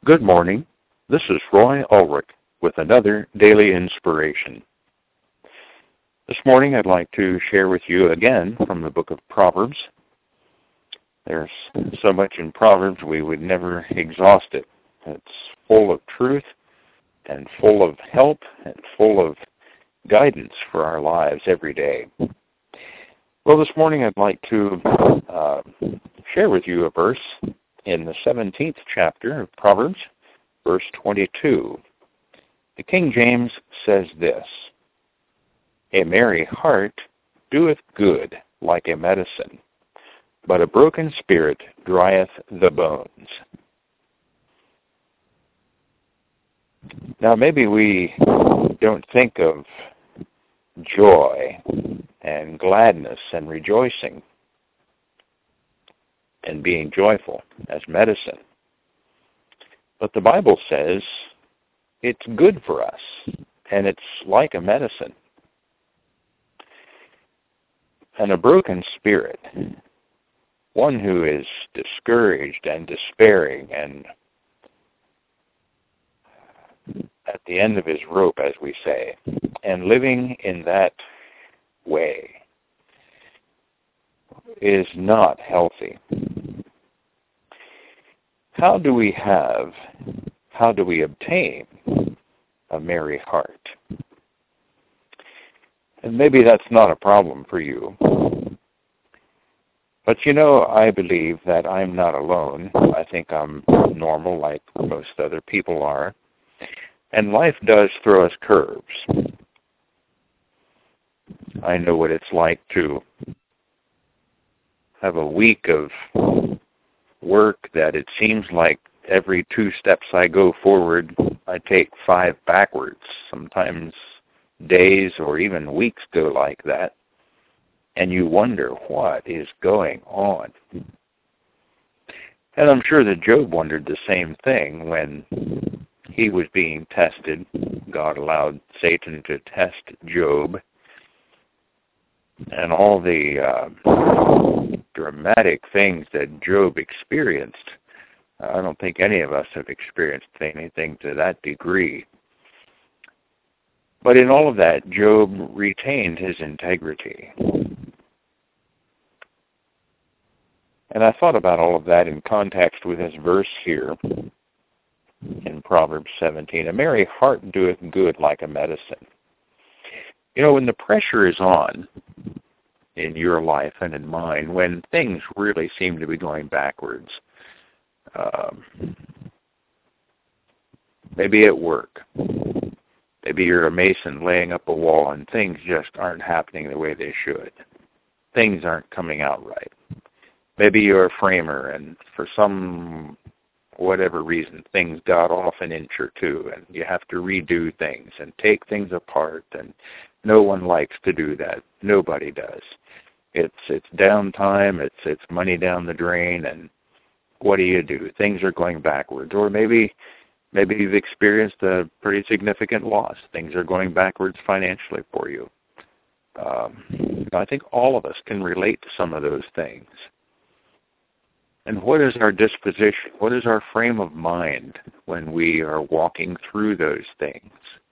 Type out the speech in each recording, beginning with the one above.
Good morning. This is Roy Ulrich with another daily inspiration. This morning I'd like to share with you again from the book of Proverbs. There's so much in Proverbs we would never exhaust it. It's full of truth and full of help and full of guidance for our lives every day. Well, this morning I'd like to share with you a verse in the 17th chapter of Proverbs, verse 22. The King James says this, "A merry heart doeth good like a medicine, but a broken spirit drieth the bones." Now maybe we don't think of joy and gladness and rejoicing and being joyful as medicine. But the Bible says it's good for us, and it's like a medicine. And a broken spirit, one who is discouraged and despairing and at the end of his rope, as we say, and living in that way, is not healthy. How do we obtain a merry heart? And maybe that's not a problem for you. But I believe that I'm not alone. I think I'm normal like most other people are. And life does throw us curves. I know what it's like to have a week of work that it seems like every 2 steps I go forward, I take 5 backwards. Sometimes days or even weeks go like that, and you wonder what is going on. And I'm sure that Job wondered the same thing when he was being tested. God allowed Satan to test Job, and all the dramatic things that Job experienced. I don't think any of us have experienced anything to that degree. But in all of that, Job retained his integrity. And I thought about all of that in context with this verse here in Proverbs 17. A merry heart doeth good like a medicine. When the pressure is on in your life and in mine, when things really seem to be going backwards, maybe at work, maybe you're a mason laying up a wall and things just aren't happening the way they should. Things aren't coming out right. Maybe you're a framer and for some whatever reason, things got off an inch or two, and you have to redo things and take things apart, and no one likes to do that. Nobody does. It's downtime, it's money down the drain, and what do? Things are going backwards. Or maybe you've experienced a pretty significant loss. Things are going backwards financially for you. I think all of us can relate to some of those things. And what is our disposition? What is our frame of mind when we are walking through those things?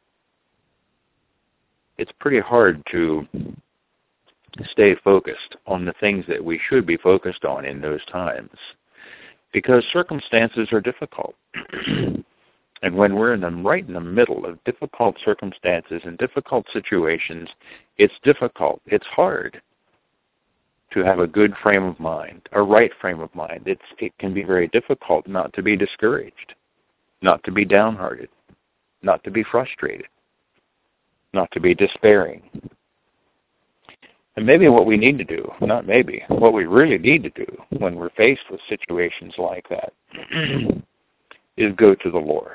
It's pretty hard to stay focused on the things that we should be focused on in those times, because circumstances are difficult. And when we're right in the middle of difficult circumstances and difficult situations, it's difficult. It's hard to have a good frame of mind, a right frame of mind. It can be very difficult not to be discouraged, not to be downhearted, not to be frustrated, not to be despairing. And maybe what we need to do, not maybe, what we really need to do when we're faced with situations like that is go to the Lord.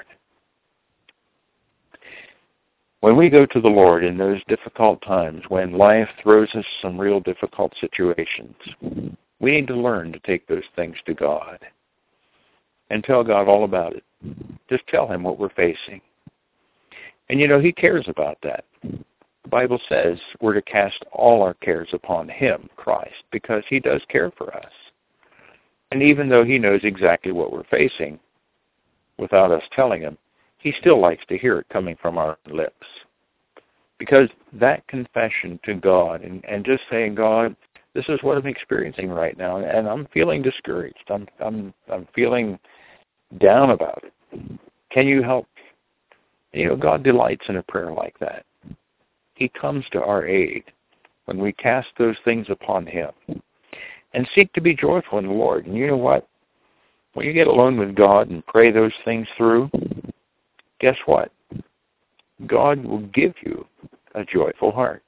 When we go to the Lord in those difficult times, when life throws us some real difficult situations, we need to learn to take those things to God and tell God all about it. Just tell Him what we're facing. And He cares about that. The Bible says we're to cast all our cares upon Him, Christ, because He does care for us. And even though He knows exactly what we're facing, without us telling him, he still likes to hear it coming from our lips. Because that confession to God and just saying, God, this is what I'm experiencing right now, and I'm feeling discouraged. I'm feeling down about it. Can you help? God delights in a prayer like that. He comes to our aid when we cast those things upon him and seek to be joyful in the Lord. And you know what? When you get alone with God and pray those things through, guess what? God will give you a joyful heart.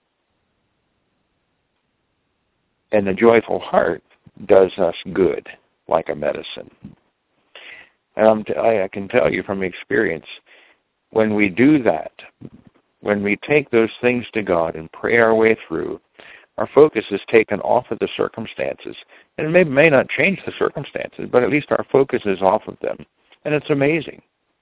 And the joyful heart does us good, like a medicine. And I can tell you from experience, when we do that, when we take those things to God and pray our way through, our focus is taken off of the circumstances. And it may not change the circumstances, but at least our focus is off of them. And it's amazing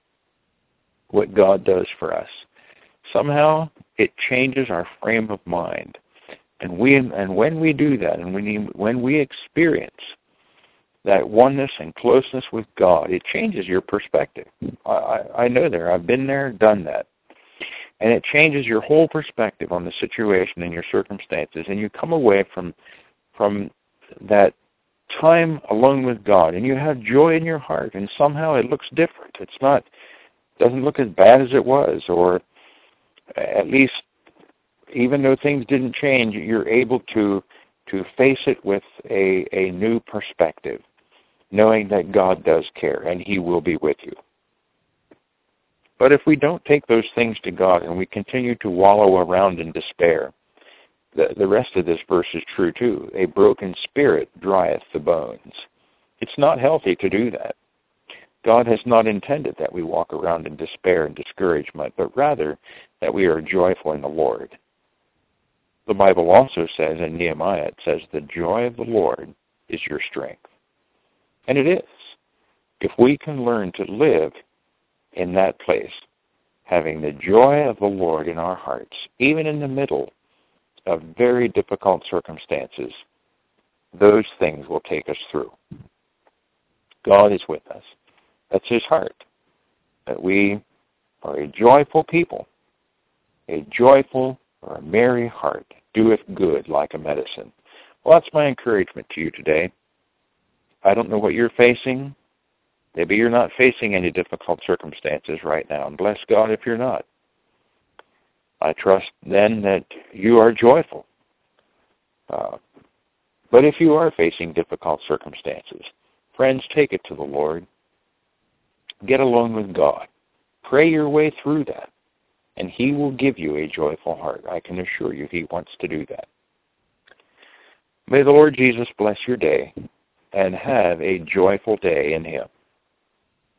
what God does for us. Somehow it changes our frame of mind. And when we do that, and when we experience that oneness and closeness with God, it changes your perspective. I know there. I've been there, done that. And it changes your whole perspective on the situation and your circumstances. And you come away from that time alone with God, and you have joy in your heart, and somehow it looks different. Doesn't look as bad as it was, or at least, even though things didn't change, you're able to face it with a new perspective, knowing that God does care and he will be with you. But if we don't take those things to God and we continue to wallow around in despair, the rest of this verse is true too. A broken spirit drieth the bones. It's not healthy to do that. God has not intended that we walk around in despair and discouragement, but rather that we are joyful in the Lord. The Bible also says in Nehemiah, it says, the joy of the Lord is your strength. And it is. If we can learn to live in that place, having the joy of the Lord in our hearts, even in the middle of very difficult circumstances, those things will take us through. God is with us. That's his heart, that we are a joyful people, a joyful or a merry heart doeth good like a medicine. Well, that's my encouragement to you today. I don't know what you're facing. Maybe you're not facing any difficult circumstances right now, and bless God if you're not. I trust then that you are joyful. But if you are facing difficult circumstances, friends, take it to the Lord. Get alone with God. Pray your way through that, and he will give you a joyful heart. I can assure you he wants to do that. May the Lord Jesus bless your day, and have a joyful day in him.